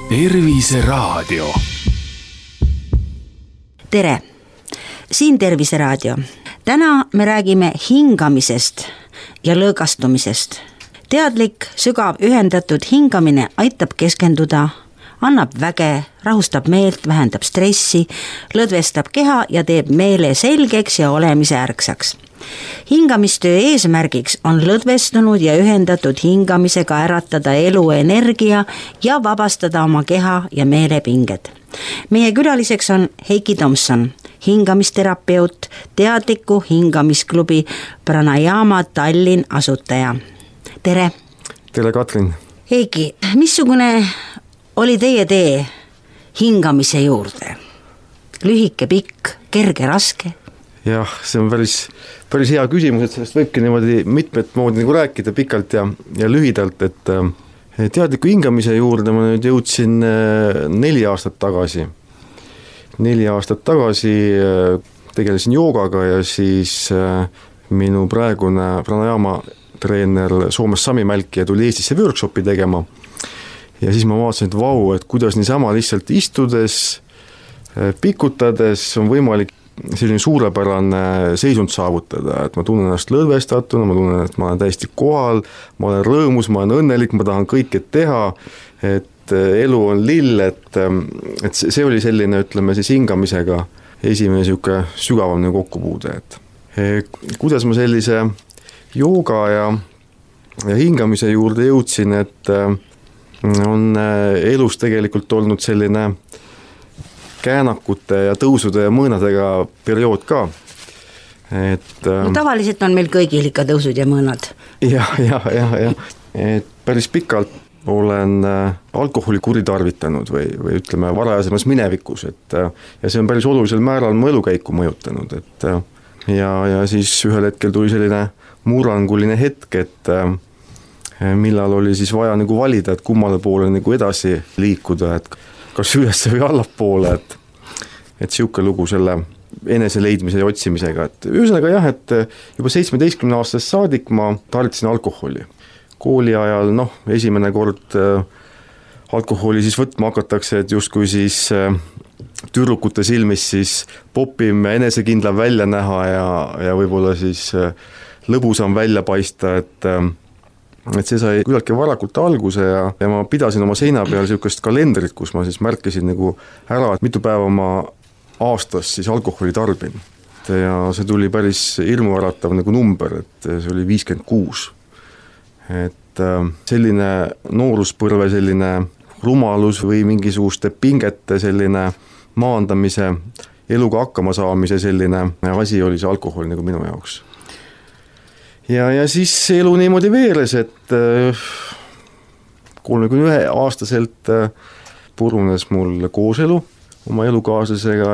Terviseraadio. Tere, siin Terviseraadio. Täna me räägime hingamisest ja lõõgastumisest. Teadlik, sügav, ühendatud hingamine aitab keskenduda, annab väge, rahustab meelt, vähendab stressi, lõdvestab keha ja teeb meele selgeks ja olemise ärksaks. Hingamistöö eesmärgiks on lõdvestunud ja ühendatud hingamisega äratada eluenergia ja vabastada oma keha ja meelepinged. Meie külaliseks on Heiki Tomson, hingamisterapeut, teadliku hingamisklubi Pranayama Tallinn asutaja. Tere! Tere, Katrin! Heiki, missugune oli teie tee hingamise juurde? Lühike, pikk, kerge, raske? Jah, see on päris hea küsimus, et sellest võibki niimoodi mitmet moodi nagu rääkida pikalt ja lühidalt, et teadliku hingamise juurde ma nüüd jõudsin 4 aastat tagasi. 4 aastat tagasi tegelesin joogaga ja siis minu praegune Pranayama treener Soomes Sami Mälkija tuli Eestisse workshopi tegema ja siis ma vaatasin, et vau, et kuidas niisama lihtsalt istudes, pikutades on võimalik selline suurepärane seisund saavutada, et ma tunnen ennast lõdvestatuna, ma tunnen, et ma olen täiesti kohal, ma olen rõõmus, ma olen õnnelik, ma tahan kõike teha, et elu on lill, et see oli selline, ütleme siis hingamisega esimene siuke sügavam kokkupuude, et kuidas ma sellise jooga ja hingamise juurde jõudsin, et on elus tegelikult olnud selline käänakute ja tõusude ja mõõnadega periood ka. No, tavaliselt on meil kõigil ikka tõusud ja mõõnad. Ja. Et päris pikalt olen alkoholi kuritarvitanud või ütleme varajasemas minevikus, ja see on päris olulisel määral mu elukäiku mõjutanud, et ja siis ühel hetkel tuli selline murranguline hetk, et millal oli siis vaja valida, et kummale poole edasi liikuda, et kas üles või allapoole, et siuke lugu selle enese leidmise ja otsimisega, et ühesõnaga jah, et juba 17-aastasest saadik ma tarvitasin alkoholi. Kooli ajal, esimene kord alkoholi siis võtma hakatakse, et justkui siis tüdrukute silmis siis popim enesekindlam välja näha ja võib-olla siis lõbusam välja paista, et see sai küllaltki varakult alguse ja ma pidasin oma seina peal siukest kalendrit, kus ma siis märkisin ära, et mitu päeva ma aastas siis alkoholi tarbin. Ja see tuli päris hirmuäratav number, et see oli 56. Et selline nooruspõlve, selline rumalus või mingisuguste pingete selline maandamise, eluga hakkama saamise selline asi oli see alkohol minu jaoks. Ja siis elu niimoodi veeres, et 31-aastaselt purunes mul kooselu oma elukaaslasega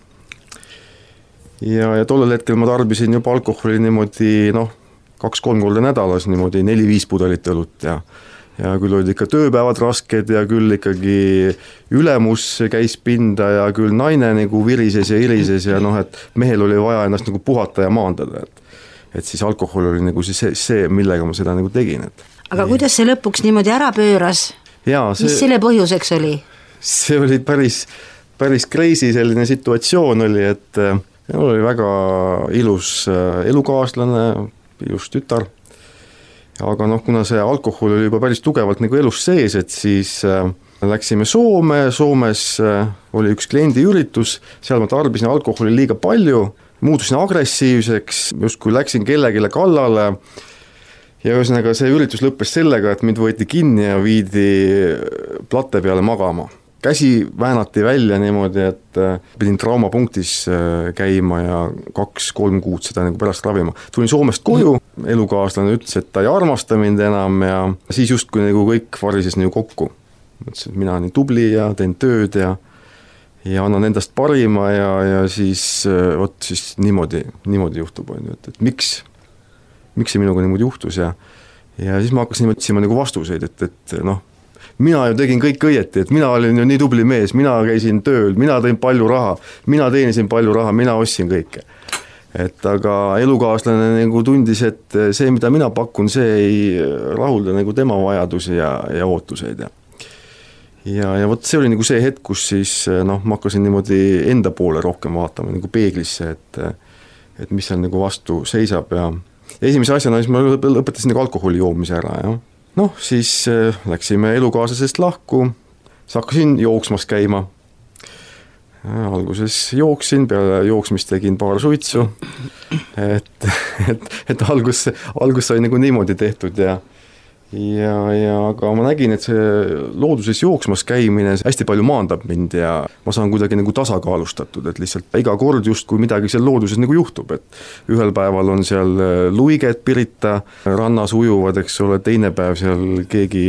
ja tollel hetkel ma tarbisin juba alkoholi niimoodi 2-3 korda nädalas, niimoodi 4-5 pudelit õlut ja küll olid ikka tööpäevad rasked ja küll ikkagi ülemus käis pinda ja küll naine virises ja irises ja et mehel oli vaja ennast puhata ja maandada, et siis alkohol oli see, millega ma seda tegin. Aga kuidas see lõpuks niimoodi ära pööras? Mis selle põhjuseks oli? See oli päris crazy selline situatsioon oli, et mul oli väga ilus elukaaslane, ilus tütar, aga kuna see alkohol oli juba päris tugevalt elus sees, et siis läksime Soomes oli üks kliendi üritus, seal ma tarbisin alkoholi liiga palju, muutusin agressiivseks, justkui läksin kellegile kallale ja ühesõnaga see üritus lõppes sellega, et mind võeti kinni ja viidi platte peale magama. Käsi väänati välja niimoodi, et pidin traumapunktis käima ja 2-3 kuud seda pärast ravima. Tulin Soomest koju, elukaaslane ütles, et ta ei armasta mind enam ja siis justkui kõik varises kokku. Mõtlesin, et mina nii tubli ja teen tööd ja annan endast parima ja siis niimoodi juhtub, et miks see minuga niimoodi juhtus ja siis ma hakkasin otsima vastuseid, et mina ju tegin kõik õieti, et mina olin ju nii tubli mees, mina käisin tööl, mina tõin palju raha, mina teenisin palju raha, mina ostsin kõike. Et aga elukaaslane tundis, et see, mida mina pakun, see ei rahulda tema vajadusi ja ootuseid. ja vot see oli nagu see hetk, kus siis noh, ma hakkasin niimoodi enda poole rohkem vaatama nagu peeglisse, et mis seal nagu vastu seisab ja esimese asjana siis ma lõpetasin nagu alkoholi joomise ära ja noh, siis läksime elukaaslasest lahku, siis hakkasin jooksmas käima. Alguses jooksin, peale jooksmist tegin paar suitsu, et algus sai nagu niimoodi tehtud ja aga ma nägin, et see looduses jooksmas käimine hästi palju maandab mind ja ma saan kuidagi nagu tasakaalustatud, et lihtsalt iga kord justkui midagi seal looduses nagu juhtub, et ühel päeval on seal luiged Pirita rannas ujuvad, eks ole, teine päev seal keegi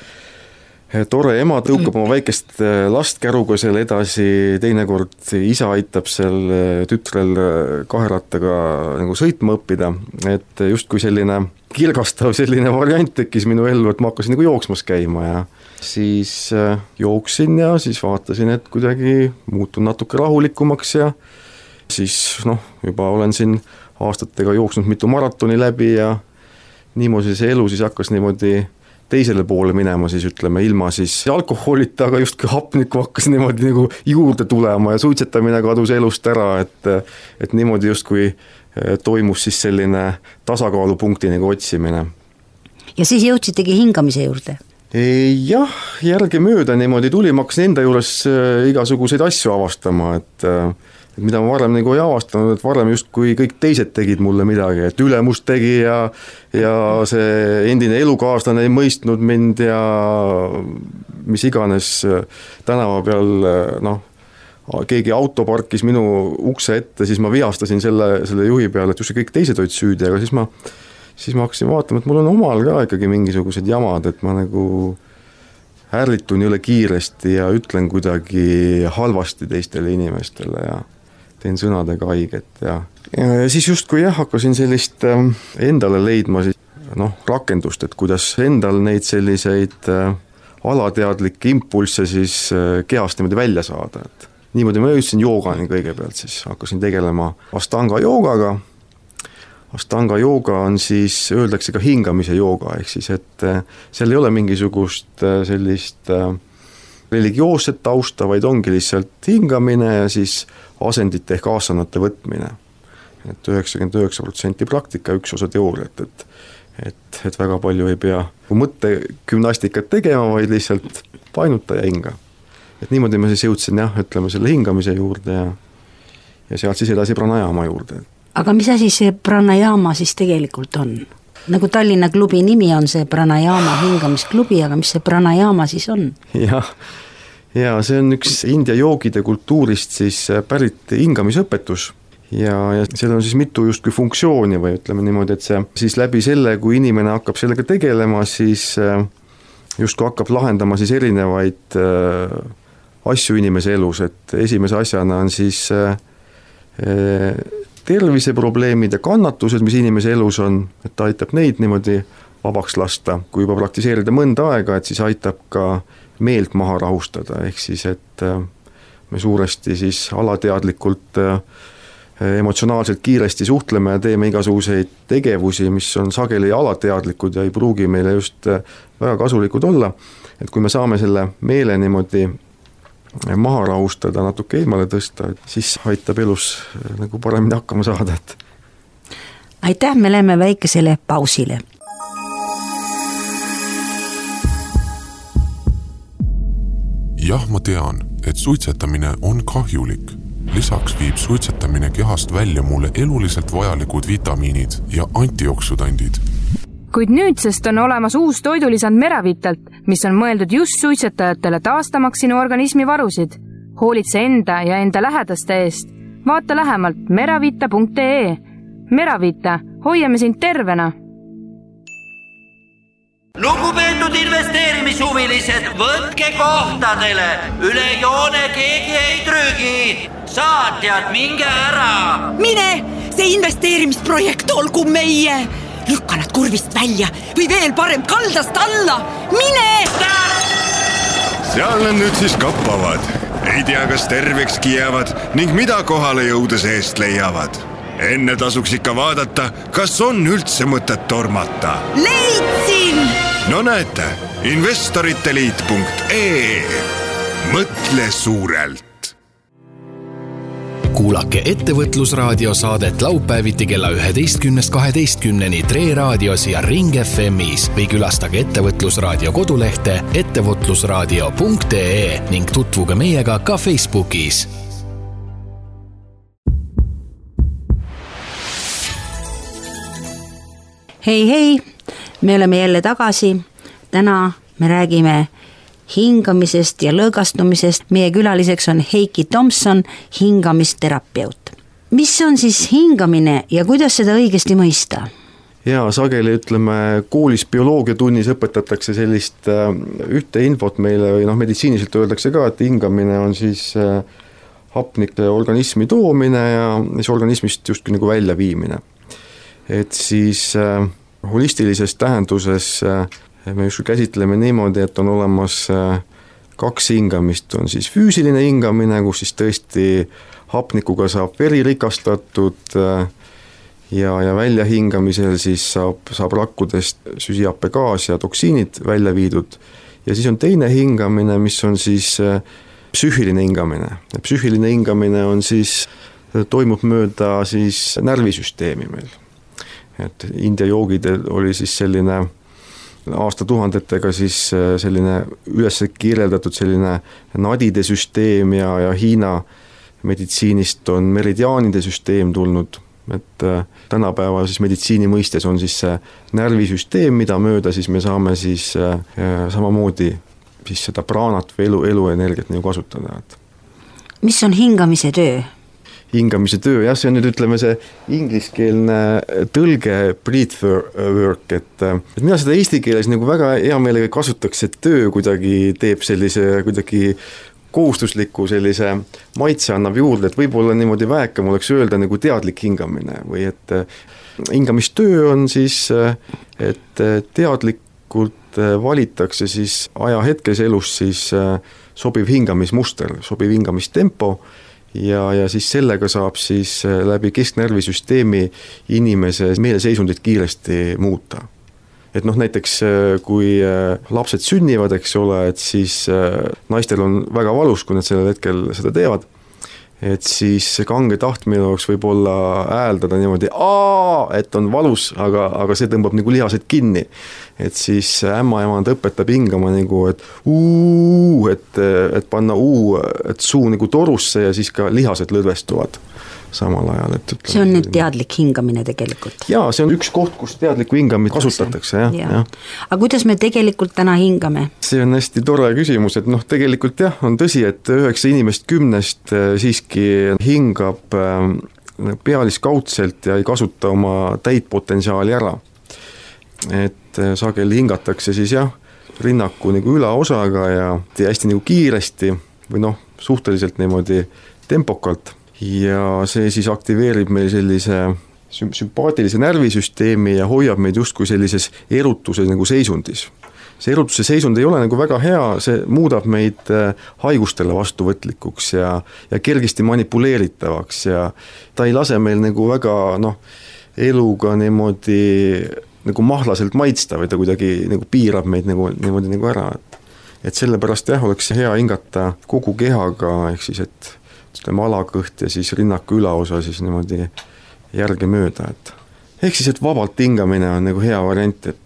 tore ema tõukab oma väikest last käruga seal edasi, teinekord isa aitab seal tütrel kaherattaga nagu sõitma õppida, et justkui selline kirgastav selline variant tekkis minu ellu, et ma hakkasin nagu jooksmas käima ja siis jooksin ja siis vaatasin, et kuidagi muutun natuke rahulikumaks ja siis noh, juba olen siin aastatega jooksnud mitu maratoni läbi ja niimoodi see elu siis hakkas niimoodi teisele poole minema siis ütleme ilma siis alkoholita, aga justkui hapnikku hakkas niimoodi nagu juurde tulema ja suitsetamine kadus elust ära, et niimoodi justkui toimus siis selline tasakaalupunkti nagu otsimine. Ja siis jõudsitegi hingamise juurde? Jah, järgemööda niimoodi tuli, ma hakkasin enda juures igasuguseid asju avastama, et mida ma varem nagu ei avastanud, et varem justkui kõik teised tegid mulle midagi, et ülemus tegi ja see endine elukaaslane ei mõistnud mind ja mis iganes tänava peal, noh, keegi auto parkis minu ukse ette, siis ma vihastasin selle juhi peale, et just kõik teised olid süüdi, aga siis ma hakkasin vaatama, et mul on omal ka ikkagi mingisugused jamad, et ma nagu ärritun üle kiiresti ja ütlen kuidagi halvasti teistele inimestele ja teen sõnadega haiget ja siis justkui hakkasin sellist endale leidma siis, noh, rakendust, et kuidas endal neid selliseid alateadlikke impulsse siis kehast niimoodi välja saada, et niimoodi ma jõudsin joogani kõigepealt, siis hakkasin tegelema Astanga joogaga. Astanga jooga on siis, öeldakse ka hingamise jooga, ehk siis, et seal ei ole mingisugust sellist religioosset tausta, vaid ongi lihtsalt hingamine ja siis asendite ehk aasanate võtmine. Et 99% praktika, üks osa teooriat, et väga palju ei pea mõttegümnastikat tegema, vaid lihtsalt painuta ja hinga. Et niimoodi ma siis jõudsin ütleme selle hingamise juurde ja sealt siis edasi pranayama juurde. Aga mis asi see pranayama siis tegelikult on? Nagu Tallinna klubi nimi on see pranayama hingamisklubi, aga mis see pranayama siis on? Ja see on üks India joogide kultuurist siis pärit hingamisõpetus ja seal on siis mitu justkui funktsiooni või ütleme niimoodi, et see siis läbi selle, kui inimene hakkab sellega tegelema, siis justkui hakkab lahendama siis erinevaid asju inimese elus, et esimese asjana on siis terviseprobleemid ja kannatused, mis inimese elus on, et ta aitab neid niimoodi vabaks lasta, kui juba praktiseerida mõnda aega, et siis aitab ka meelt maha rahustada, ehk siis, et me suuresti siis alateadlikult emotsionaalselt kiiresti suhtleme ja teeme igasuguseid tegevusi, mis on sageli alateadlikud ja ei pruugi meile just väga kasulikud olla, et kui me saame selle meele niimoodi maha rahustada, natuke eemale tõsta, siis aitab elus nagu paremini hakkama saada. Aitäh, me läheme väikesele pausile. Jah, ma tean, et suitsetamine on kahjulik. Lisaks viib suitsetamine kehast välja mulle eluliselt vajalikud vitamiinid ja antioksüdandid. Kuid nüüdsest on olemas uus toidulisand Meravitalt, mis on mõeldud just suitsetajatele taastamaks sinu organismi varusid. Hoolitse enda ja enda lähedaste eest. Vaata lähemalt meravita.ee. Meravita, hoiame sind tervena. Lugupeetud investeerimishuvilised, võtke kohtadele, üle joone keegi ei trügi, saatjad, minge ära. Mine, see investeerimisprojekt olgu meie, lükka nad kurvist välja või veel parem kaldast alla, mine! Seal nad nüüd siis kappavad, ei tea, kas tervekski jäävad ning mida kohale jõudes eest leiavad. Enne tasuks ikka vaadata, kas on üldse mõtet tormata. Leidsin! No näete, investoriteliit.ee. Mõtle suurelt. Kuulake Ettevõtlusraadio saadet laupäeviti kella 11.12 Tre raadios ja Ring FM'is või külastage Ettevõtlusraadio kodulehte ettevõtlusraadio.ee ning tutvuge meiega ka Facebookis. Hei, me oleme jälle tagasi. Täna me räägime hingamisest ja lõõgastumisest. Meie külaliseks on Heiki Tomson, hingamisterapeut. Mis on siis hingamine ja kuidas seda õigesti mõista? Ja sageli ütleme, koolis bioloogiatunnis õpetatakse sellist ühte infot meile või meditsiiniliselt öeldakse ka, et hingamine on siis hapnike organismi toomine ja siis organismist justkui nagu välja viimine. Et siis holistilises tähenduses me just käsitleme niimoodi, et on olemas kaks hingamist, on siis füüsiline hingamine, kus siis tõesti hapnikuga saab veri rikastatud ja väljahingamisel siis saab rakkudest süsihappegaas ja toksiinid välja viidud. Ja siis on teine hingamine, mis on siis psüühiline hingamine. Psüühiline hingamine on siis, toimub mööda siis närvisüsteemi meil. Et India joogid oli siis selline aastatuhandetega siis selline üles kirjeldatud selline nadide süsteem ja Hiina meditsiinist on meridiaanide süsteem tulnud, et tänapäeva siis meditsiini mõistes on siis see närvisüsteem, mida mööda siis me saame siis samamoodi siis seda praanat või eluenergiat nagu kasutada. Mis on hingamise töö? Hingamise töö, jah, see on nüüd ütleme see ingliskeelne tõlge breath work, et mina seda eesti keeles nagu väga hea meelega kasutaks, et töö kuidagi teeb sellise kuidagi kohustusliku sellise maitse annab juurde, et võib-olla niimoodi väekam oleks öelda nagu teadlik hingamine või et hingamistöö on siis, et teadlikult valitakse siis ajahetkes elus siis sobiv hingamismuster, sobiv hingamistempo ja siis sellega saab siis läbi kesknärvisüsteemi inimese meeleseisundit kiiresti muuta. Et näiteks kui lapsed sünnivad, eks ole, et siis naistel on väga valus, kui nad sellel hetkel seda teevad, et siis kange tahtmine oleks võib-olla hääldada niimoodi, et on valus, aga see tõmbab nagu lihased kinni. Et siis ämmaemand õpetab hingama nagu, et panna et suu nagu torusse ja siis ka lihased lõdvestuvad samal ajal. See on nüüd teadlik hingamine tegelikult. Jaa, see on üks koht, kus teadlikku hingamit kasutatakse. Ja. Aga kuidas me tegelikult täna hingame? See on hästi tore küsimus, et tegelikult jah, on tõsi, et 9 inimest 10 siiski hingab pealiskaudselt ja ei kasuta oma täit potentsiaali ära. Et sageli hingatakse siis jah, rinnaku nagu ülaosaga ja hästi nagu kiiresti või suhteliselt niimoodi tempokalt. Ja see siis aktiveerib meil sellise sümpaatilise närvisüsteemi ja hoiab meid justkui sellises erutuse nagu seisundis. See erutuse seisund ei ole nagu väga hea, see muudab meid haigustele vastuvõtlikuks ja kergesti manipuleeritavaks ja ta ei lase meil nagu väga eluga niimoodi nagu mahlaselt maitsta või ta kuidagi nagu piirab meid niimoodi nagu ära. Et sellepärast jah, oleks hea hingata kogu kehaga, ehk siis, et alakõht ja siis rinnaku ülaosa siis niimoodi järge mööda, et ehk siis, et vabalt hingamine on nagu hea variant, et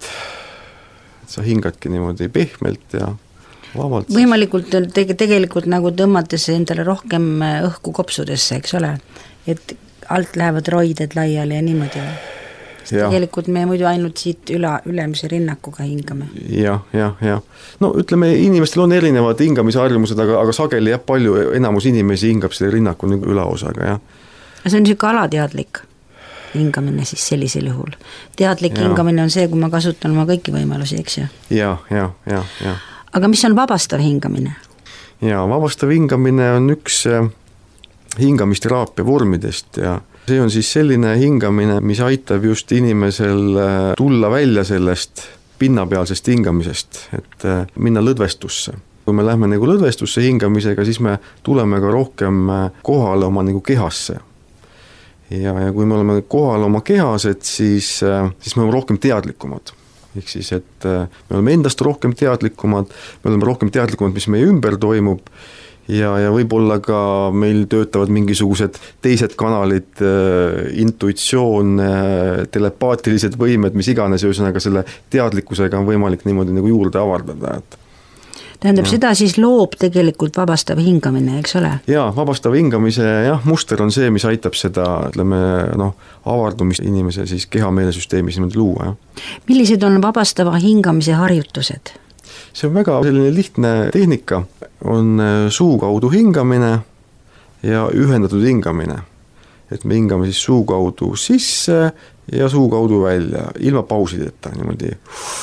sa hingadki niimoodi pehmelt ja vabalt. Võimalikult tegelikult nagu tõmmates endale rohkem õhku kopsudesse, eks ole, et alt lähevad roided laiali ja niimoodi. Tegelikult me muidu ainult siit ülemise rinnakuga hingame. Ja. Ütleme, inimestel on erinevad hingamisharjumused, aga sageli palju enamus inimesi hingab selle rinnaku nagu ülaosaga. Ja. See on niisugune alateadlik hingamine siis sellisel juhul. Teadlik hingamine on see, kui ma kasutan oma kõiki võimalusi, eks ju? Ja. Aga mis on vabastav hingamine? Ja, vabastav hingamine on üks hingamisteraapia vormidest ja see on siis selline hingamine, mis aitab just inimesel tulla välja sellest pinnapealsest hingamisest, et minna lõdvestusse. Kui me lähme nagu lõdvestusse hingamisega, siis me tuleme ka rohkem kohale oma nagu kehasse. Ja kui me oleme kohal oma kehas, et siis me oleme rohkem teadlikumad. ehk siis, et me oleme endast rohkem teadlikumad, me oleme rohkem teadlikumad, mis meie ümber toimub ja võib-olla ka meil töötavad mingisugused teised kanalid, intuitsioon, telepaatilised võimed, mis iganes, ühesõnaga selle teadlikkusega on võimalik niimoodi nagu juurde avardada, et tähendab, seda siis loob tegelikult vabastav hingamine, eks ole? Jaa, vabastav hingamise muster on see, mis aitab seda, ütleme, avardumist inimese siis keha-meelesüsteemis niimoodi luua. Millised on vabastava hingamise harjutused? See on väga selline lihtne tehnika, on suu kaudu hingamine ja ühendatud hingamine. Et me hingame siis suu kaudu sisse ja suu kaudu välja, ilma pausideta niimoodi.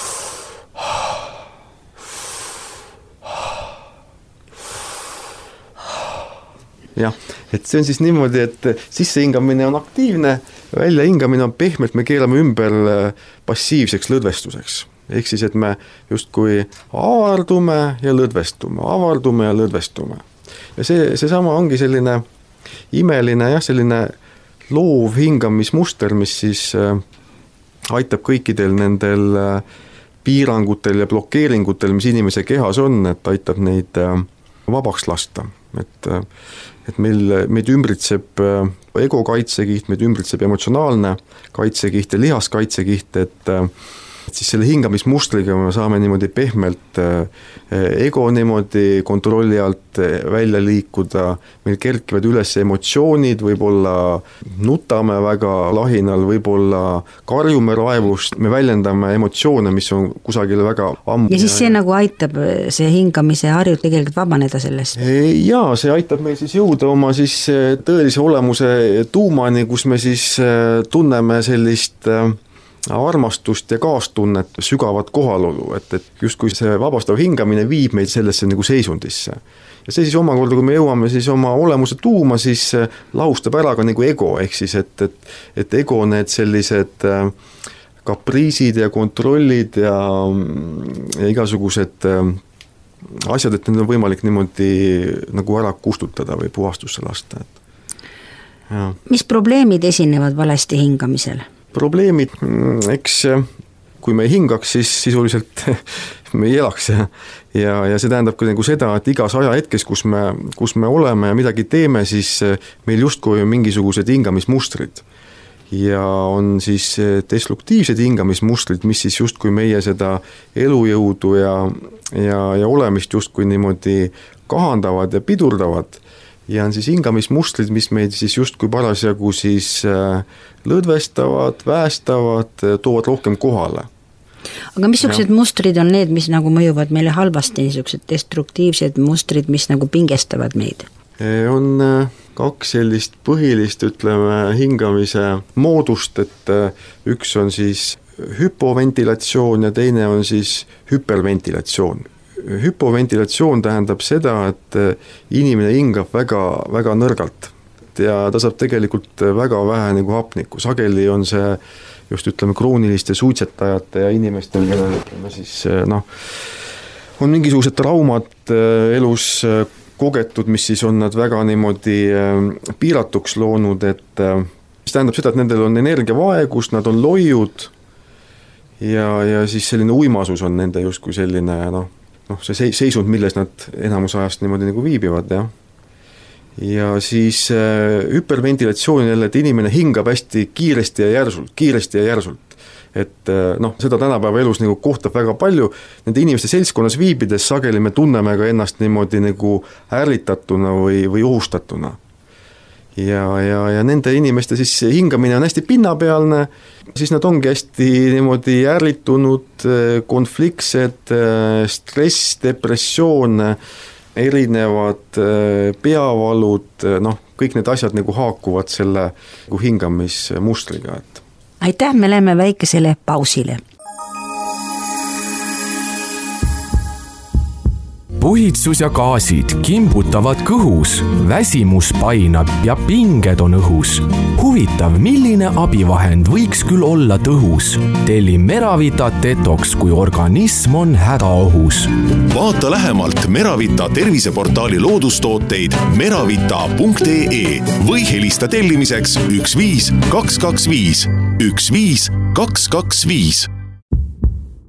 Jah, et see on siis niimoodi, et sissehingamine on aktiivne, väljahingamine on pehmelt, me keerame ümber passiivseks lõdvestuseks. Ehk siis, et me justkui avardume ja lõdvestume. Ja see sama ongi selline imeline, selline loov hingamismuster, mis siis aitab kõikidel nendel piirangutel ja blokeeringutel, mis inimese kehas on, et aitab neid vabaks lasta. Et meid ümbritseb ego kaitsekiht, meid ümbritseb emotsionaalne kaitsekiht ja lihaskaitsekiht, et siis selle hingamismustriga me saame niimoodi pehmelt ego niimoodi kontrolli alt välja liikuda, meil kerkivad üles emotsioonid, võib-olla nutame väga lahinal, võib-olla karjume raevust, me väljendame emotsioone, mis on kusagil väga ammu. Ja siis see nagu aitab see hingamise harjut tegelikult vabaneda sellest? Jaa, see aitab meil siis jõuda oma siis tõelise olemuse tuumani, kus me siis tunneme sellist armastust ja kaastunnet, sügavat kohalolu, et justkui see vabastav hingamine viib meid sellesse nagu seisundisse. Ja see siis omakorda, kui me jõuame siis oma olemuse tuuma, siis lahustab ära ka nagu ego, ehk siis, et ego need sellised kapriisid ja kontrollid ja igasugused asjad, et need on võimalik niimoodi nagu ära kustutada või puhastusse lasta. Ja. Mis probleemid esinevad valesti hingamisel? Probleemid, eks kui me ei hingaks, siis sisuliselt me ei elaks ja see tähendab ka nagu seda, et igas ajahetkes, kus me oleme ja midagi teeme, siis meil justkui on mingisugused hingamismustrid ja on siis destruktiivsed hingamismustrid, mis siis justkui meie seda elujõudu ja olemist justkui niimoodi kahandavad ja pidurdavad. Ja on siis hingamismustrid, mis meid siis justkui parasjagu siis lõdvestavad, väestavad, toovad rohkem kohale. Aga missugused mustrid on need, mis nagu mõjuvad meile halvasti, niisugused destruktiivsed mustrid, mis nagu pingestavad meid? On kaks sellist põhilist, ütleme, hingamise moodust, et üks on siis hüpoventilatsioon ja teine on siis hüperventilatsioon. Hüpoventilatsioon tähendab seda, et inimene hingab väga, väga nõrgalt ja ta saab tegelikult väga vähe nagu hapnikku. Sageli on see just ütleme krooniliste suitsetajate ja inimestel, kellel ütleme siis on mingisugused traumad elus kogetud, mis siis on nad väga niimoodi piiratuks loonud, et mis tähendab seda, et nendel on energiavaegus, nad on loiud ja siis selline uimasus on nende justkui selline see seisund, milles nad enamus ajast niimoodi nagu viibivad, ja siis hüperventilatsioon jälle, et inimene hingab hästi kiiresti ja järsult, et seda tänapäeva elus nagu kohtab väga palju, nende inimeste seltskonnas viibides sageli me tunneme ka ennast niimoodi nagu ärritatuna või ohustatuna. Ja nende inimeste siis hingamine on hästi pinnapealne, siis nad ongi hästi niimoodi ärritunud, konfliktsed, stress, depressioon, erinevad peavalud, kõik need asjad nagu haakuvad selle nagu hingamismustriga. Aitäh, me läheme väikesele pausile. Puhitsus ja gaasid kimbutavad kõhus, väsimus painab ja pinged on õhus. Huvitav, milline abivahend võiks küll olla tõhus? Telli Meravita Detox, kui organism on hädaohus. Vaata lähemalt Meravita terviseportaali loodustooteid meravita.ee või helista tellimiseks 15225. 15225.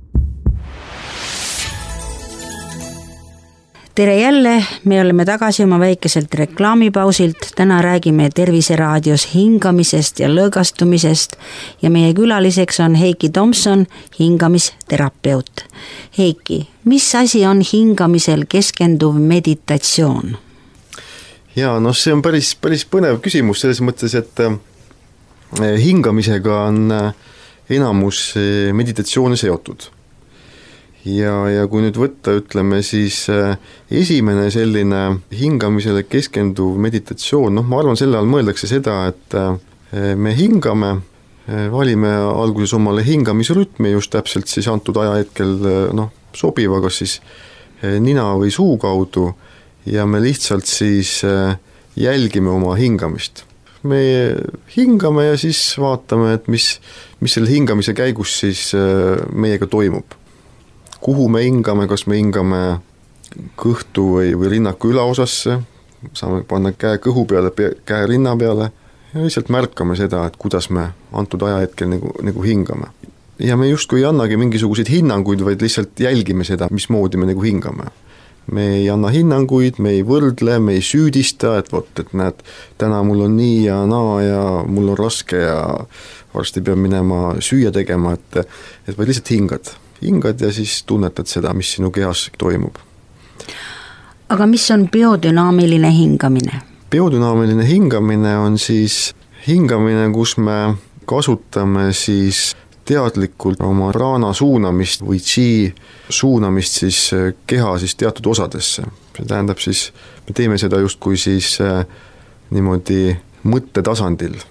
tere jälle, me oleme tagasi oma väikeselt reklaamipausilt, täna räägime Terviseraadios hingamisest ja lõõgastumisest ja meie külaliseks on Heiki Tomson, hingamisterapeut. Heiki, mis asi on hingamisel keskenduv meditatsioon? Ja see on päris põnev küsimus selles mõttes, et hingamisega on enamus meditatsioone seotud. Ja kui nüüd võtta, ütleme siis esimene selline hingamisele keskenduv meditatsioon, ma arvan, selle all mõeldakse seda, et me hingame, valime alguses omale hingamisrütmi just täpselt siis antud ajahetkel sobiva, kas siis nina või suu kaudu ja me lihtsalt siis jälgime oma hingamist. Me hingame ja siis vaatame, et mis selle hingamise käigus siis meiega toimub. Kuhu me hingame, kas me hingame kõhtu või rinnaku ülaosasse, saame panna käe kõhu peale, käe rinna peale ja lihtsalt märkame seda, et kuidas me antud ajahetkel nagu hingame. Ja me justkui ei annagi mingisuguseid hinnanguid, vaid lihtsalt jälgime seda, mismoodi me nagu hingame. Me ei anna hinnanguid, me ei võrdle, me ei süüdista, et näed, täna mul on nii ja naa ja mul on raske ja varsti peab minema süüa tegema, et vaid lihtsalt hingad ja siis tunnetad seda, mis sinu kehas toimub. Aga mis on biodünaamiline hingamine? Biodünaamiline hingamine on siis hingamine, kus me kasutame siis teadlikult oma prana suunamist või chi suunamist siis keha siis teatud osadesse. See tähendab siis, me teeme seda justkui siis niimoodi mõttetasandil.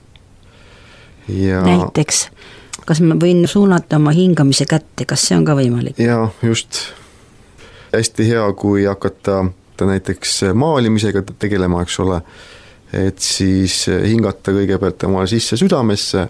Ja näiteks, kas ma võin suunata oma hingamise kätte, kas see on ka võimalik? Jaa, just. Hästi hea, kui hakata näiteks maalimisega tegelema, eks ole, et siis hingata kõigepealt omale sisse südamesse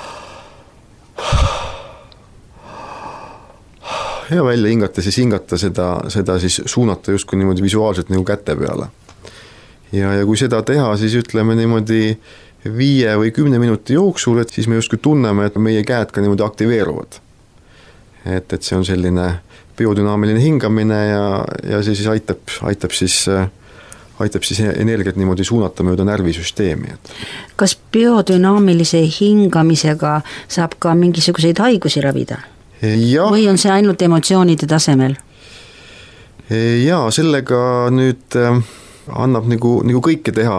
ja välja hingata seda siis suunata justkui niimoodi visuaalselt nagu käte peale. Ja kui seda teha, siis ütleme niimoodi 5 või 10 minuti jooksul, et siis me justkui tunneme, et meie käed ka niimoodi aktiveeruvad. Et see on selline biodünaamiline hingamine ja see siis aitab siis energiat niimoodi suunata mööda närvisüsteemi. Kas biodünaamilise hingamisega saab ka mingisuguseid haigusi ravida? Ja. Või on see ainult emotsioonide tasemel? Jaa, sellega nüüd annab nagu kõike teha,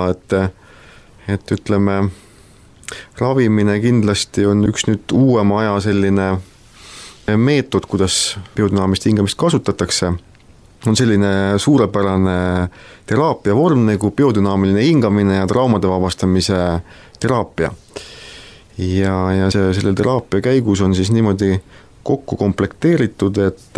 et ütleme, ravimine kindlasti on üks nüüd uuema aja selline meetod, kuidas biodünaamilist hingamist kasutatakse. On selline suurepärane teraapia vorm nagu biodünaamiline hingamine ja traumade vabastamise teraapia. Ja selle teraapia käigus on siis niimoodi kokku komplekteeritud, et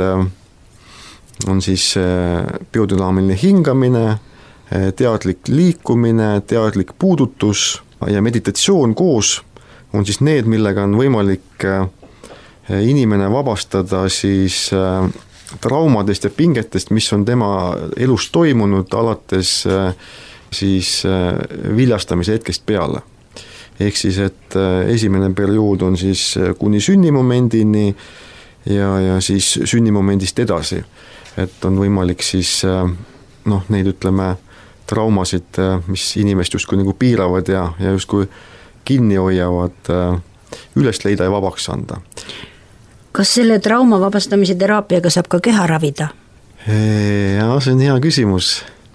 on siis biodünaamiline hingamine, teadlik liikumine, teadlik puudutus ja meditatsioon koos on siis need, millega on võimalik inimene vabastada siis traumadest ja pingetest, mis on tema elus toimunud alates siis viljastamise hetkest peale. Ehk siis, et esimene periood on siis kuni sünnimomendini ja siis sünnimomendist edasi. Et on võimalik siis neid ütleme traumasid, mis inimest justkui nagu piiravad ja justkui kinni hoiavad, üles leida ja vabaks anda. Kas selle trauma vabastamise teraapiaga saab ka keha ravida? Ja, see on hea küsimus.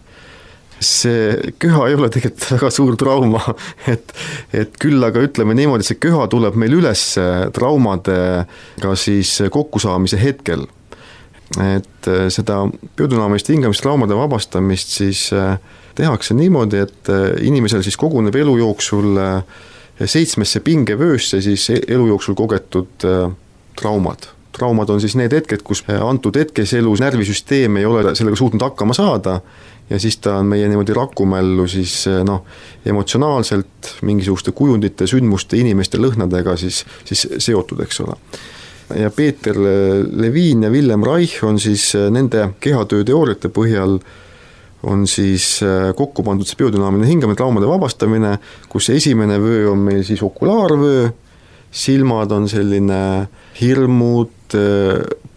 See köha ei ole tegelikult väga suur trauma, et küll aga ütleme niimoodi, et see köha tuleb meil üles traumadega siis kokkusaamise hetkel. Et seda biodünaamilist hingamist, traumade vabastamist siis tehakse niimoodi, et inimesel siis koguneb elu jooksul 7 pingevöösse siis elu jooksul kogetud traumad. Traumad on siis need hetked, kus antud hetkes elus närvisüsteem ei ole sellega suutnud hakkama saada ja siis ta on meie niimoodi rakumällu siis emotsionaalselt mingisuguste kujundite, sündmuste, inimeste lõhnadega siis seotud, eks ole. Ja Peeter Levin ja Willem Reich on siis nende kehatöö teooriate põhjal on siis kokku pandud see biodünaamiline hingamine, traumade vabastamine, kus esimene vöö on meil siis okulaarvöö, silmad on selline hirmud,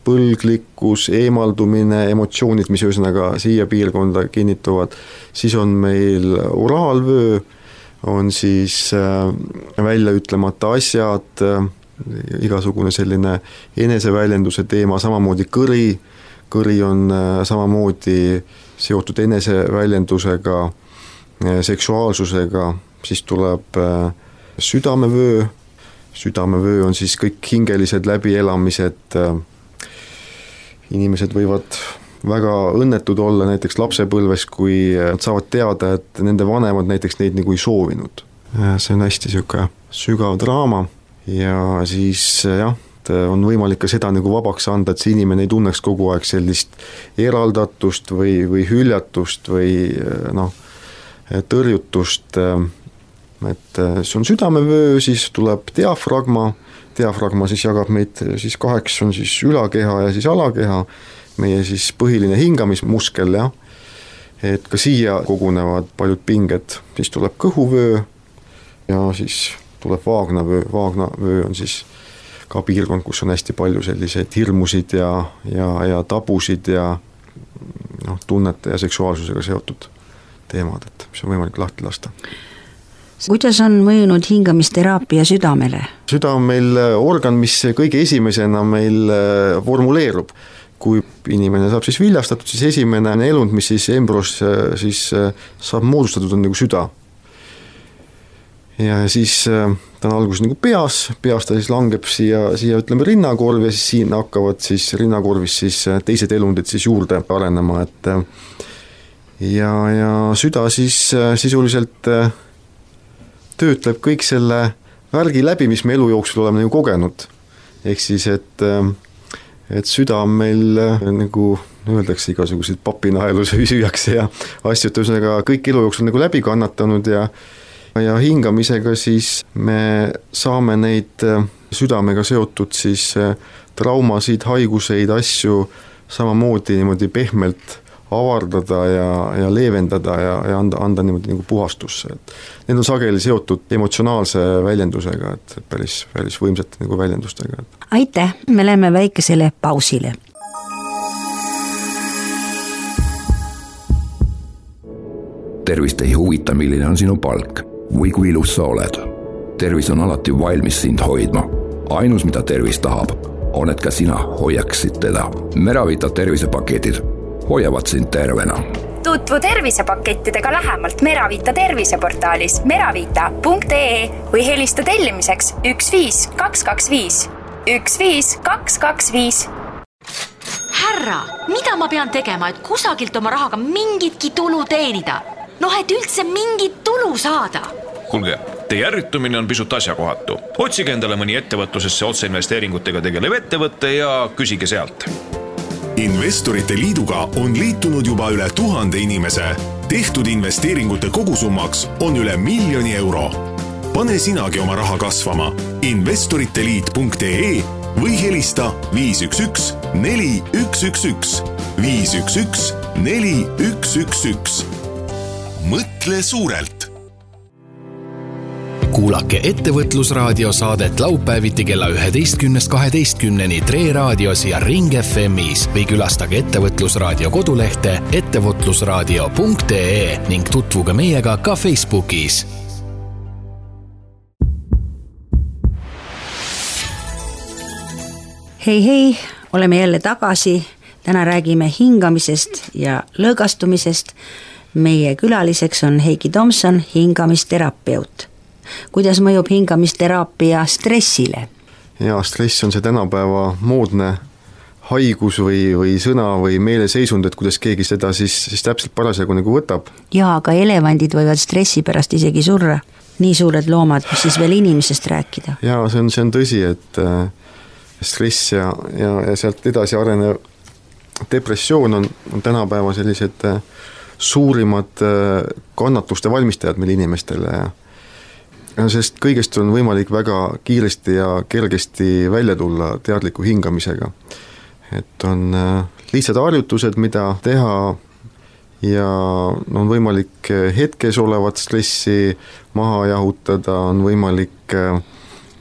põlglikkus, eemaldumine, emotsioonid, mis ühesõnaga siia piirkonda kinnituvad, siis on meil oraalvöö, on siis väljaütlemata asjad, igasugune selline eneseväljenduse teema, samamoodi kõri on samamoodi seotud eneseväljendusega, seksuaalsusega, siis tuleb südamevöö on siis kõik hingelised läbielamised, inimesed võivad väga õnnetud olla näiteks lapsepõlves, kui nad saavad teada, et nende vanemad näiteks neid nagu ei soovinud. See on hästi niisugune sügav draama ja siis jah, on võimalik ka seda nagu vabaks anda, et see inimene ei tunneks kogu aeg sellist eraldatust või hüljatust või tõrjutust. Et see on südamevöö, siis tuleb diafragma siis jagab meid siis kaheks, on siis ülakeha ja siis alakeha, meie siis põhiline hingamismuskel, jah, et ka siia kogunevad paljud pinged, siis tuleb kõhuvöö ja siis tuleb vaagnavöö on siis ka piirkond, kus on hästi palju selliseid hirmusid ja tabusid ja tunnete ja seksuaalsusega seotud teemad, et mis on võimalik lahti lasta. Kuidas on mõjunud hingamisteraapia südamele? Süda on meil organ, mis kõige esimesena meil formuleerub. Kui inimene saab siis viljastatud, siis esimene elund, mis siis embros siis saab moodustatud, on nagu süda. Ja siis ta on alguses nagu peas ta siis langeb siia ütleme rinnakorv ja siis siin hakkavad siis rinnakorvis siis teised elundid siis juurde arenema, et ja süda siis sisuliselt töötleb kõik selle värgi läbi, mis me elu jooksul oleme nagu kogenud. Ehk siis, et süda on meil nagu öeldakse igasuguseid papinaelu süüakse ja asju, et ühesõnaga kõik elu jooksul nagu läbi kannatanud ja hingamisega siis me saame neid südamega seotud siis traumasid, haiguseid, asju samamoodi niimoodi pehmelt avardada ja leevendada ja anda niimoodi nagu puhastusse. Need on sageli seotud emotsionaalse väljendusega, et päris võimsate nagu väljendustega. Aitäh, me läheme väikesele pausile. Tervist ei huvita, milline on sinu palk või kui ilus sa oled. Tervis on alati valmis sind hoidma. Ainus, mida tervis tahab, on, et ka sina hoiaksid teda. Meravita tervisepaketid hoiavad sind tervena. Tutvu tervisepakettidega lähemalt Meravita terviseportaalis meravita.ee või helista tellimiseks 15225. 15225. Härra, mida ma pean tegema, et kusagilt oma rahaga mingitki tulu teenida? Et üldse mingit tulu saada? Kuulge, teie ärritumine on pisut asjakohatu. Otsige endale mõni ettevõtlusesse otseinvesteeringutega tegelev ettevõtte ja küsige sealt. Investorite liiduga on liitunud juba üle 1000 inimese. Tehtud investeeringute kogusummaks on üle 1 000 000 euro. Pane sinagi oma raha kasvama investoriteliit.ee või helista 511 4111 511 4111. Mõtle suurelt! Kuulake Ettevõtlusraadio saadet laupäeviti kella 11.12 Tre raadios ja Ring FM'is või külastage Ettevõtlusraadio kodulehte ettevõtlusraadio.ee ning tutvuge meiega ka Facebookis. Hei, oleme jälle tagasi. Täna räägime hingamisest ja lõõgastumisest. Meie külaliseks on Heiki Tomson, hingamisterapeut. Kuidas mõjub hingamisteraapia stressile? Ja, stress on see tänapäeva moodne haigus või sõna või meeleseisund, et kuidas keegi seda siis täpselt parasjagu nagu võtab. Ja, aga elevandid võivad stressi pärast isegi surra. Nii suured loomad, mis siis veel inimesest rääkida. Ja, see on tõsi, et stress ja sealt edasi arenev depressioon on tänapäeva sellised suurimad kannatuste valmistajad meil inimestele ja sest kõigest on võimalik väga kiiresti ja kergesti välja tulla teadliku hingamisega. Et on lihtsad harjutused, mida teha ja on võimalik hetkes olevat stressi maha jahutada, on võimalik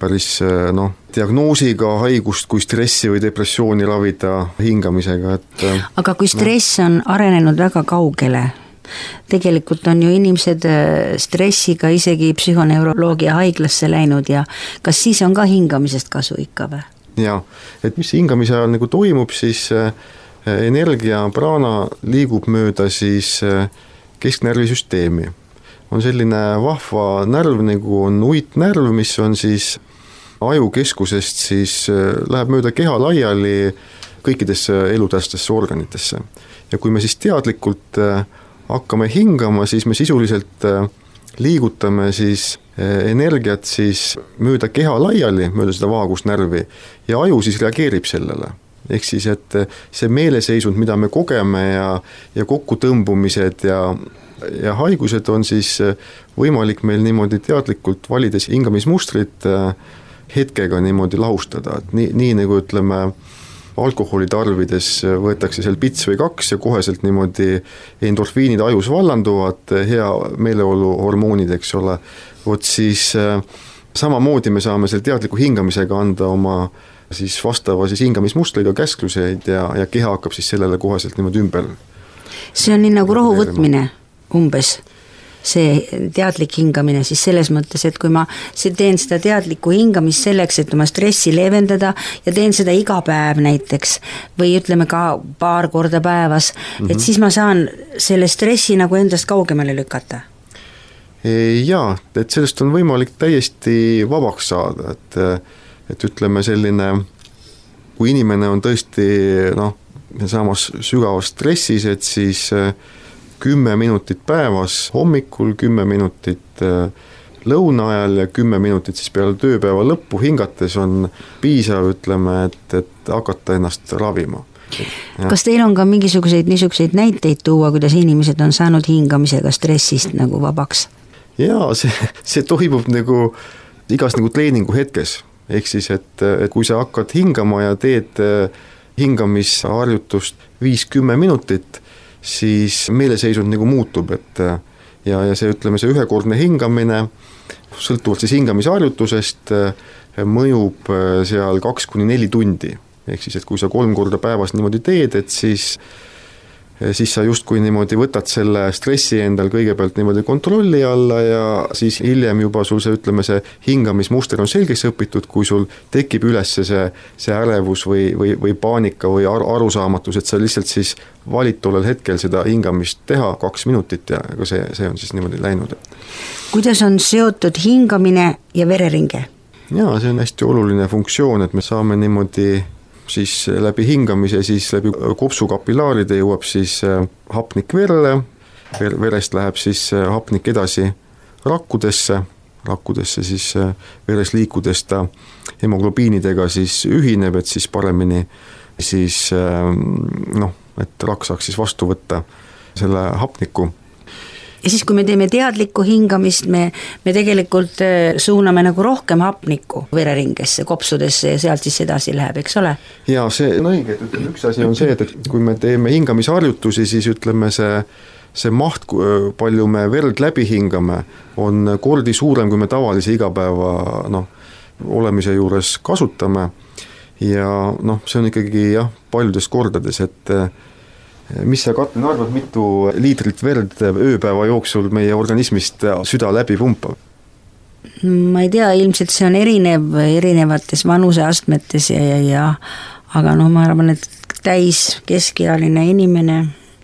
päris diagnoosiga haigust kui stressi või depressiooni ravida hingamisega, et aga kui stress on arenenud väga kaugele, tegelikult on ju inimesed stressiga isegi psühhoneuroloogia haiglasse läinud ja kas siis on ka hingamisest kasu ikka või? Jaa, et mis hingamise ajal nagu toimub, siis energia praana liigub mööda siis kesknärvisüsteemi. On selline vahva närv, nagu on uitnärv, mis on siis ajukeskusest, siis läheb mööda keha laiali kõikidesse elutähtsatesse organitesse. Ja kui me siis teadlikult hakkame hingama, siis me sisuliselt liigutame siis energiat siis mööda keha laiali, mööda seda vaagusnärvi ja aju siis reageerib sellele. Ehk siis, et see meeleseisund, mida me kogeme ja kokkutõmbumised ja haigused on siis võimalik meil niimoodi teadlikult valides hingamismustrit hetkega niimoodi lahustada, et nii nagu ütleme, alkoholi tarvides võetakse seal pits või 2 ja koheselt niimoodi endorfiinid ajus vallanduvad, hea meeleolu hormoonid, eks ole, vot siis samamoodi me saame selle teadliku hingamisega anda oma siis vastava siis hingamismustriga käskluseid ja keha hakkab siis sellele koheselt niimoodi ümber. See on nii nagu rohu võtmine umbes, see teadlik hingamine siis selles mõttes, et kui ma teen seda teadlikku hingamist selleks, et oma stressi leevendada ja teen seda iga päev näiteks või ütleme ka paar korda päevas, et siis ma saan selle stressi nagu endast kaugemale lükata. Jaa, et sellest on võimalik täiesti vabaks saada, et ütleme selline, kui inimene on tõesti samas sügavas stressis, et siis 10 minutit päevas hommikul, 10 minutit lõuna ajal ja 10 minutit siis peale tööpäeva lõppu hingates on piisav, ütleme, et hakata ennast ravima. Kas teil on ka mingisuguseid niisuguseid näiteid tuua, kuidas inimesed on saanud hingamisega stressist nagu vabaks? Jaa, see toimub nagu igas nagu treeningu hetkes. Ehk siis, et kui sa hakkad hingama ja teed hingamisharjutust 5-10 minutit, siis meeleseisund nagu muutub, et ja see, ütleme, see ühekordne hingamine, sõltuvalt siis hingamisharjutusest, mõjub seal 2-4 tundi. Ehk siis, et kui sa 3 korda päevas niimoodi teed, et siis sa justkui niimoodi võtad selle stressi endal kõigepealt niimoodi kontrolli alla ja siis hiljem juba sul see, ütleme, see hingamismuster on selgeks õpitud, kui sul tekib üles see ärevus või paanika või arusaamatus, et sa lihtsalt siis valid tollel hetkel seda hingamist teha 2 minutit ja see on siis niimoodi läinud. Kuidas on seotud hingamine ja vereringe? Jaa, see on hästi oluline funktsioon, et me saame niimoodi siis läbi hingamise, siis läbi kopsukapilaaride jõuab siis hapnik verre, verest läheb siis hapnik edasi rakkudesse siis veres liikudes ta hemoglobiinidega siis ühineb, et siis paremini siis et rakk saaks siis vastu võtta selle hapniku. Ja siis, kui me teeme teadlikku hingamist, me tegelikult suuname nagu rohkem hapnikku vereringesse, kopsudesse ja sealt siis edasi läheb, eks ole? Jaa, see on õige, et üks asi on see, et kui me teeme hingamisharjutusi, siis ütleme see maht, palju me verd läbi hingame, on kordi suurem, kui me tavalise igapäeva olemise juures kasutame ja see on ikkagi paljudes kordades, et mis sa, Katrin, arvad, mitu liitrit verd ööpäeva jooksul meie organismist süda läbi pumpab? Ma ei tea, ilmselt see on erinevates vanuseastmetes ja aga ma arvan, et täis keskealine inimene,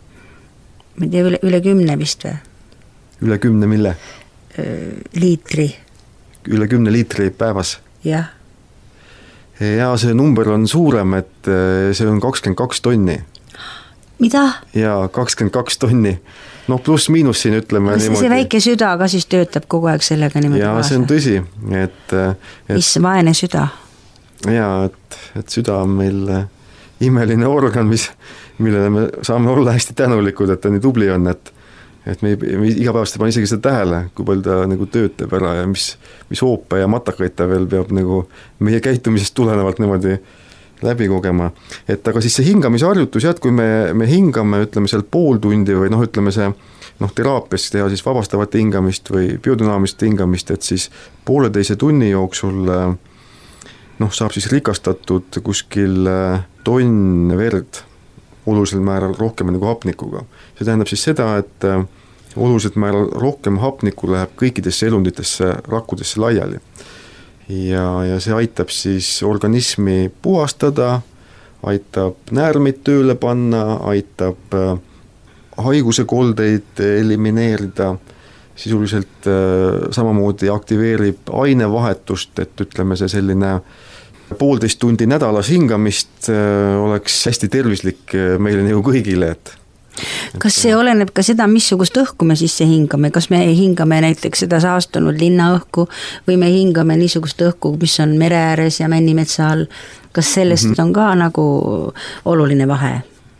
ma ei tea, üle 10 vist või? Üle 10 mille? Liitri. Üle 10 liitri päevas? Jah. Ja see number on suurem, et see on 22 tonni. Mida? Jaa, 22 tonni. Pluss miinus siin ütleme niimoodi. See väike süda ka siis töötab kogu aeg sellega niimoodi jaa, see on tõsi. Mis vaene süda? Jaa, et süda on meil imeline organ, millele me saame olla hästi tänulikud, et ta nii tubli on, et me igapäevast ei pane isegi seda tähele, kui palju ta nagu töötab ära ja mis hoope ja matakaid ta veel peab nagu meie käitumisest tulenevalt niimoodi läbi kogema. Et aga siis see hingamisharjutus, kui me hingame, ütleme seal pool tundi või ütleme see teraapias teha siis vabastavat hingamist või biodünaamist hingamist, et siis 1,5 tunni jooksul saab siis rikastatud kuskil tonn verd olulisel määral rohkem nagu hapnikuga. See tähendab siis seda, et oluliselt määral rohkem hapnikku läheb kõikidesse elunditesse, rakkudesse laiali. Ja see aitab siis organismi puhastada, aitab näärmeid tööle panna, aitab haiguse koldeid elimineerida, sisuliselt samamoodi aktiveerib ainevahetust, et ütleme see selline 1,5 tundi nädalas hingamist oleks hästi tervislik meile nagu kõigile, et kas see oleneb ka seda, missugust õhku me sisse hingame, kas me hingame näiteks seda saastunud linnaõhku või me hingame niisugust õhku, mis on mere ääres ja Männimetsa all, kas sellest on ka nagu oluline vahe?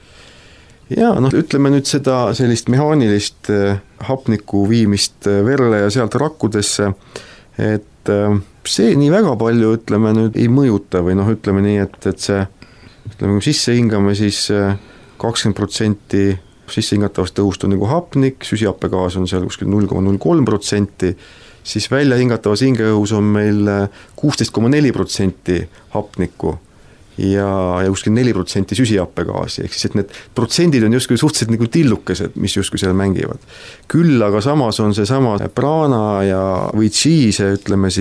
Ja ütleme nüüd seda sellist mehaanilist hapniku viimist verre ja sealt rakkudesse, et see nii väga palju ütleme nüüd ei mõjuta või ütleme nii, et see ütleme, kui sisse hingame, siis 20% sisse hingatavast õhust on nagu hapnik, süsihappegaas on seal kuskil 0,03%, siis välja hingatavas hingeõhus on meil 16,4% hapnikku ja kuskil 4% süsihappegaasi, ehk siis et need protsendid on justkui suhteliselt nagu tillukesed, mis justkui seal mängivad. Küll aga samas on see sama prana või chi, see ütleme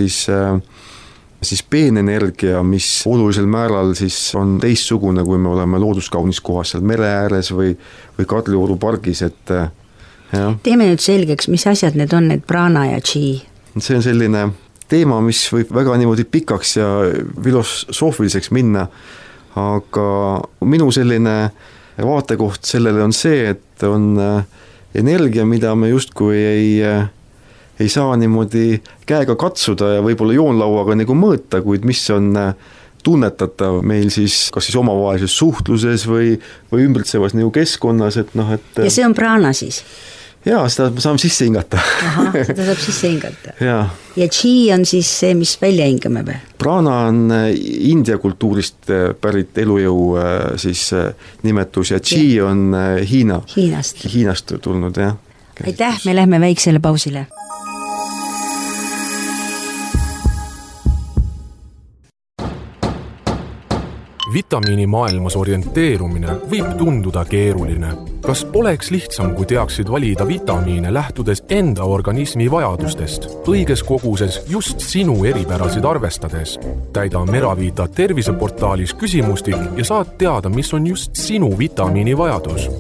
siis peenenergia, mis olulisel määral siis on teistsugune, kui me oleme looduskaunis kohas seal mere ääres või Kadrioru pargis, et jah. Teeme nüüd selgeks, mis asjad need on, need prana ja chi? See on selline teema, mis võib väga niimoodi pikaks ja filosoofiliseks minna, aga minu selline vaatekoht sellele on see, et on energia, mida me justkui ei saa niimoodi käega katsuda ja võib-olla joonlauaga nagu mõõta, kuid mis on tunnetatav meil siis kas siis omavahelises suhtluses või ümbritsevas nagu keskkonnas, et ja see on prana siis? Jaa, seda saame sisse hingata. Aha, seda saab sisse hingata. Ja chi on siis see, mis välja hingame või? Prana on India kultuurist pärit elujõu siis nimetus ja chi on Hiinast tulnud, jah. Aitäh, me lähme väiksele pausile. Vitamiini maailmas orienteerumine võib tunduda keeruline. Kas poleks lihtsam, kui teaksid valida vitamiine lähtudes enda organismi vajadustest, õiges koguses just sinu eripärasid arvestades? Täida Meravita terviseportaalis küsimustik ja saad teada, mis on just sinu vitamiini vajadus.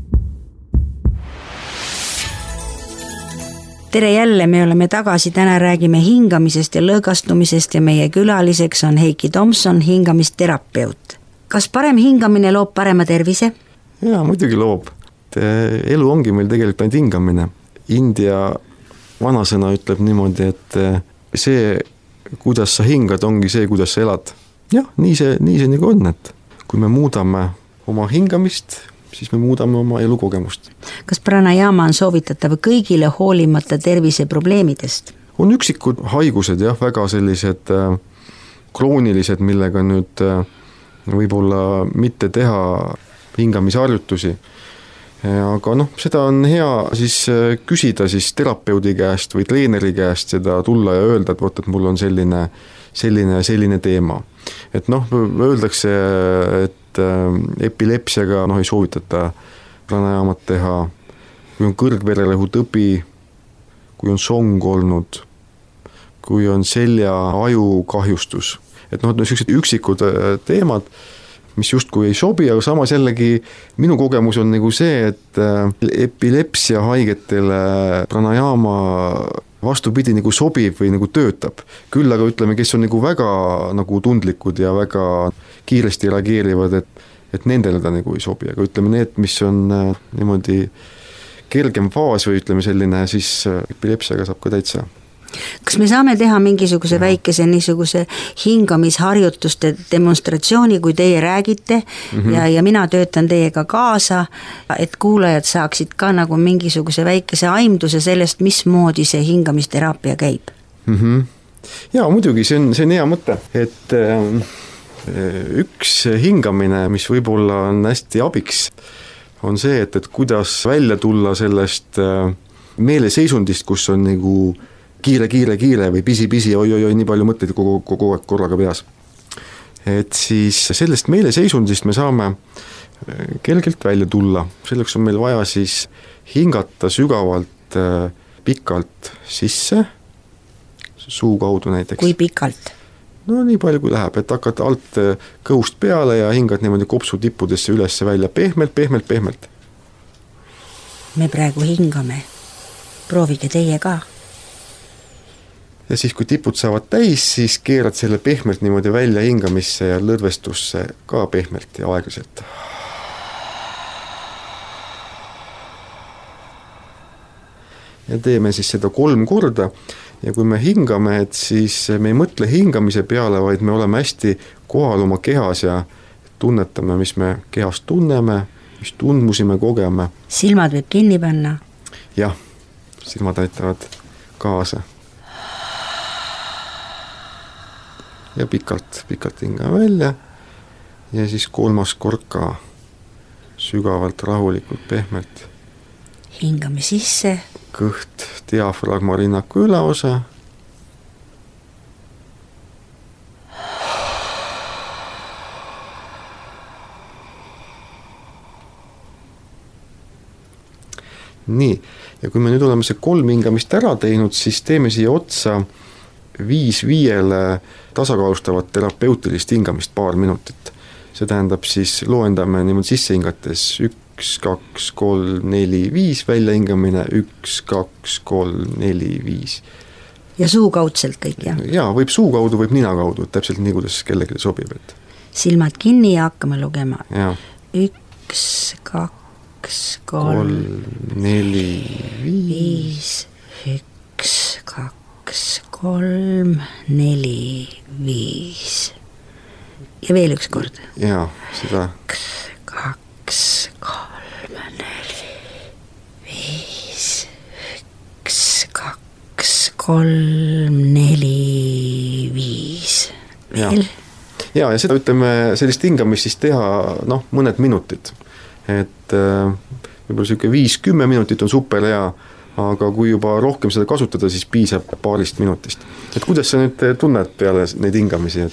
Tere jälle, me oleme tagasi, täna räägime hingamisest ja lõõgastumisest ja meie külaliseks on Heiki Tomson, hingamisterapeut. Kas parem hingamine loob parema tervise? Jaa, muidugi loob. Elu ongi meil tegelikult ainult hingamine. India vanasõna ütleb niimoodi, et see, kuidas sa hingad, ongi see, kuidas sa elad. Jah, nii see nagu on, et kui me muudame oma hingamist, siis me muudame oma elukogemust. Kas pranajama on soovitatav kõigile hoolimata terviseprobleemidest? On üksikud haigused, jah, väga sellised kroonilised, millega nüüd võib-olla mitte teha hingamisharjutusi. Aga seda on hea siis küsida siis terapeudi käest või treeneri käest seda tulla ja öelda, et mul on selline teema. Et öeldakse, et epilepsiaga ei soovitata pranajamat teha, kui on kõrgvererõhu tõbi, kui on song olnud, kui on selja aju kahjustus. Et sellised üksikud teemad, mis justkui ei sobi, aga samas jällegi minu kogemus on nagu see, et epilepsia haigetele pranajama vastupidi nagu sobib või nagu töötab. Küll aga ütleme, kes on nagu väga nagu tundlikud ja väga kiiresti reageerivad, et nendele ta nagu ei sobi, aga ütleme need, mis on niimoodi kergem faas või ütleme selline, siis epilepsiaga saab ka täitsa. Kas me saame teha mingisuguse väikese niisuguse hingamisharjutuste demonstratsiooni, kui teie räägite ja mina töötan teiega kaasa, et kuulajad saaksid ka nagu mingisuguse väikese aimduse sellest, mismoodi see hingamisteraapia käib? Jaa, muidugi, see on hea mõte, et üks hingamine, mis võib-olla on hästi abiks, on see, et kuidas välja tulla sellest meeleseisundist, kus on nagu kiire või pisi, oi, nii palju mõtteid kogu aeg korraga peas. et siis sellest meeleseisundist me saame kergelt välja tulla. Selleks on meil vaja siis hingata sügavalt pikalt sisse, suu kaudu näiteks. Kui pikalt? No nii palju kui läheb, et hakkad alt kõhust peale ja hingad niimoodi kopsu tippudesse üles välja pehmelt. Me praegu hingame. Proovige teie ka. Ja siis kui tipud saavad täis, siis keerad selle pehmelt niimoodi välja hingamisse ja lõdvestusse ka pehmelt ja aeglaselt. Ja teeme siis seda 3 korda ja kui me hingame, et siis me ei mõtle hingamise peale, vaid me oleme hästi kohal oma kehas ja tunnetame, mis me kehas tunneme, mis tundmusi me kogeme. Silmad võib kinni panna? Jah, silmad aitavad kaasa. Ja pikalt hingame välja ja siis 3. kord ka sügavalt, rahulikult, pehmelt. Hingame sisse. Kõht, diafragma rinnaku üleosa. Nii, ja kui me nüüd oleme see 3 hingamist ära teinud, siis teeme siia otsa 5-5 tasakaalustavat terapeutilist hingamist paar minutit. See tähendab siis loendame niimoodi sisse hingates 1, 2, 3, 4, 5 välja hingamine, 1, 2, 3, 4, 5. Ja suu kaudselt kõik, jah? Jaa, võib suu kaudu, võib nina kaudu, täpselt nii, kuidas kellelegi sobib. Et... Silmad kinni ja hakkame lugema. Ja. 1, 2, 3, 4, 5. 1, 2, 3, 4, 5. Ja veel üks kord. Jaa, seda. 1, 2, 3, 4, 5. 1, 2, 3, 4, 5. Veel. Ja seda ütleme, sellist hingamist siis teha mõned minutid. Et võib-olla selline 5-10 minutit on super hea, aga kui juba rohkem seda kasutada, siis piisab paarist minutist. Et kuidas sa nüüd tunned peale neid hingamisi?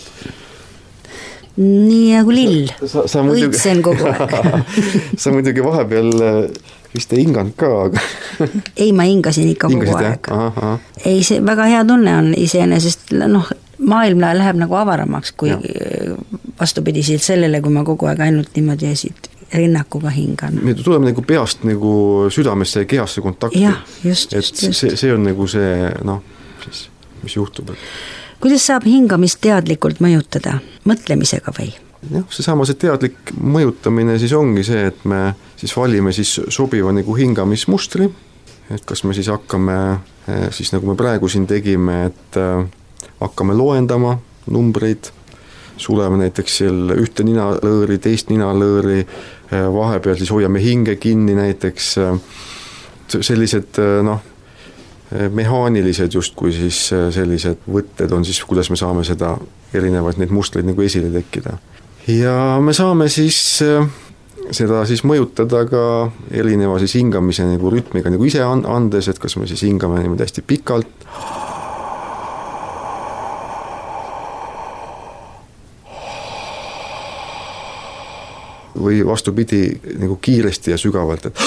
Nii nagu lill, võitsen kogu aeg. Sa muidugi vahepeal vist ei hinganud ka, aga... Ei, ma hingasin ikka kogu aeg. Ei, see väga hea tunne on iseenesest, maailm läheb nagu avaramaks, kui vastupidiselt sellele, kui ma kogu aeg ainult niimoodi esit rinnakuga hingan. Me tuleme nagu peast nagu südamesse ja kehasse kontakti. Jah, just. See on nagu see, siis, mis juhtub. Kuidas saab hingamist teadlikult mõjutada? Mõtlemisega või? Jah, see teadlik mõjutamine siis ongi see, et me siis valime siis sobiva nagu hingamismustri, et kas me siis hakkame, siis nagu me praegu siin tegime, et hakkame loendama numbreid, suleme näiteks ühte ninalõõri, teist ninalõõri, vahepeal siis hoiame hinge kinni näiteks, sellised mehaanilised justkui siis sellised võtted on siis, kuidas me saame seda erinevaid neid mustreid nagu esile tekkida. Ja me saame siis seda siis mõjutada ka erineva siis hingamise nagu rütmiga nagu ise andes, et kas me siis hingame niimoodi hästi pikalt. Või vastupidi nagu kiiresti ja sügavalt, et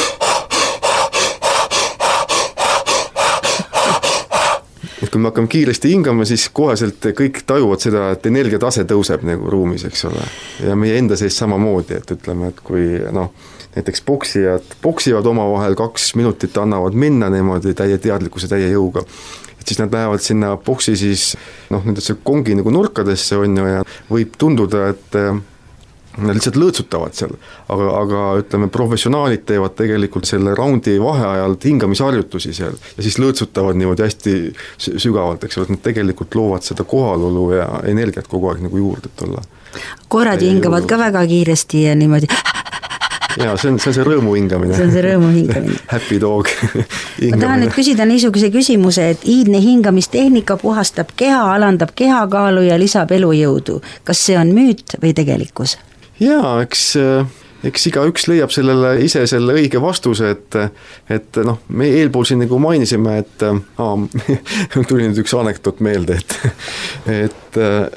kui me hakkame kiiresti hingama, siis koheselt kõik tajuvad seda, et energiatase tõuseb nagu ruumis, eks ole. Ja meie enda sees samamoodi, et ütleme, et kui näiteks poksivad omavahel 2 minutit annavad minna niimoodi täie teadlikkuse, täie jõuga, et siis nad lähevad sinna boksi siis nendesse kongi nagu nurkadesse on ju ja võib tunduda, et nad lihtsalt lõõtsutavad seal, aga ütleme, professionaalid teevad tegelikult selle raundi vaheajal hingamisharjutusi seal ja siis lõõtsutavad niimoodi hästi sügavalt, eks ole, et nad tegelikult loovad seda kohalolu ja energiat kogu aeg nagu juurde tulla. Koerad hingavad ka väga kiiresti ja niimoodi. Jaa, see on see rõõmu hingamine. See on see rõõmu hingamine. Happy dog hingamine. Ma tahan nüüd küsida niisuguse küsimuse, et iidne hingamistehnika puhastab keha, alandab kehakaalu ja lisab elujõudu. Kas see on müüt või tegelikkus? Jaa, eks iga üks leiab sellele ise selle õige vastuse, et me eelpool siin nagu mainisime, et tuli nüüd üks anekdoot meelde, et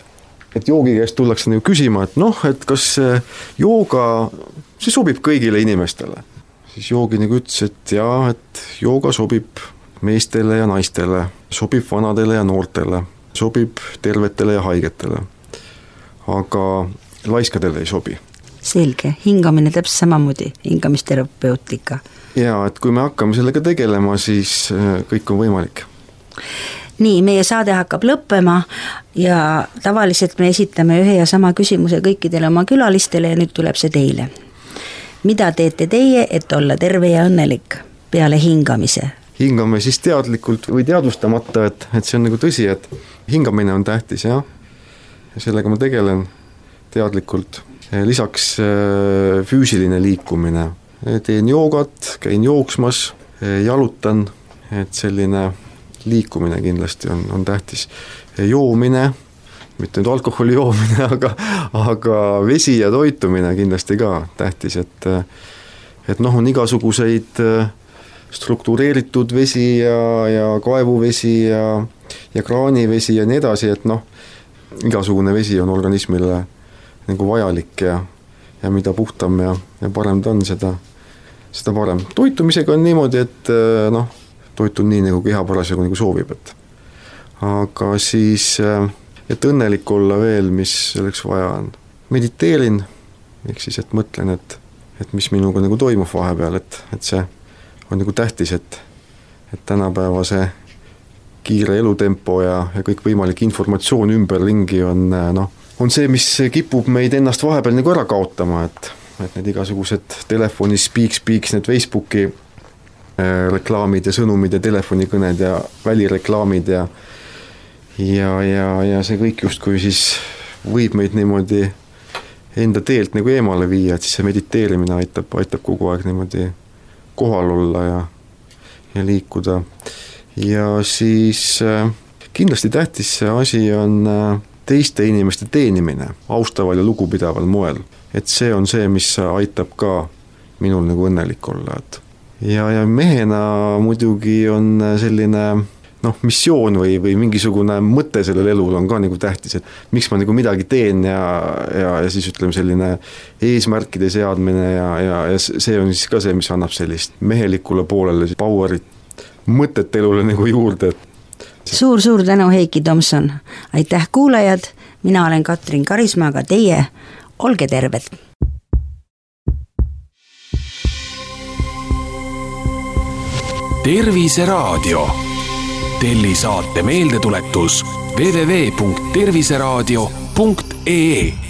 et joogi käest tullakse nagu küsima, et noh, et kas jooga, see sobib kõigile inimestele. Siis joogi nagu ütles, et jaa, et jooga sobib meestele ja naistele, sobib vanadele ja noortele, sobib tervetele ja haigetele, aga laiskadele ei sobi. Selge, hingamine täpselt samamoodi, hingamisterapeutika. Ja et kui me hakkame sellega tegelema, siis kõik on võimalik. Nii, meie saade hakkab lõppema ja tavaliselt me esitame ühe ja sama küsimuse kõikidele oma külalistele ja nüüd tuleb see teile. Mida teete teie, et olla terve ja õnnelik peale hingamise? Hingame siis teadlikult või teadvustamata, et see on nagu tõsi, et hingamine on tähtis, jah. Ja sellega ma tegelen teadlikult. Lisaks füüsiline liikumine. Teen joogat, käin jooksmas, jalutan, et selline liikumine kindlasti on tähtis. Joomine, mitte nüüd alkoholi joomine, aga vesi ja toitumine kindlasti ka tähtis, et noh, on igasuguseid struktureeritud vesi ja kaevuvesi ja kraanivesi ja nii edasi, et noh, igasugune vesi on organismile nagu vajalik ja mida puhtam ja parem ta on, seda parem. Toitumisega on niimoodi, et noh, toitun nii nagu keha parasjagu nagu soovib, aga siis, et õnnelik olla veel, mis selleks vaja on. Mediteerin, ehk siis, et mõtlen, et mis minuga nagu toimub vahepeal, et see on nagu tähtis, et tänapäeva see kiire elutempo ja kõik võimalik informatsioon ümberringi on see, mis kipub meid ennast vahepeal nagu ära kaotama, et need igasugused telefonis speaks, need Facebooki reklaamid ja sõnumid ja telefonikõned ja välireklaamid ja see kõik justkui siis võib meid niimoodi enda teelt nagu eemale viia, et siis see mediteerimine aitab kogu aeg niimoodi kohal olla ja liikuda. Ja siis kindlasti tähtis see asi on teiste inimeste teenimine austaval ja lugupidaval moel. Et see on see, mis aitab ka minul nagu õnnelik olla. Ja mehena muidugi on selline missioon või mingisugune mõte sellel elul on ka nagu tähtis, et miks ma nagu midagi teen ja siis ütleme selline eesmärkide seadmine ja see on siis ka see, mis annab sellist mehelikule poolele powerit, mõtet elule nagu juurde. Suur tänu, Heiki Tomson. Aitäh kuulajad, mina olen Katrin Karismaa, aga teie olge terved. Terviseraadio. Telli saate meeldetuletus www.terviseraadio.ee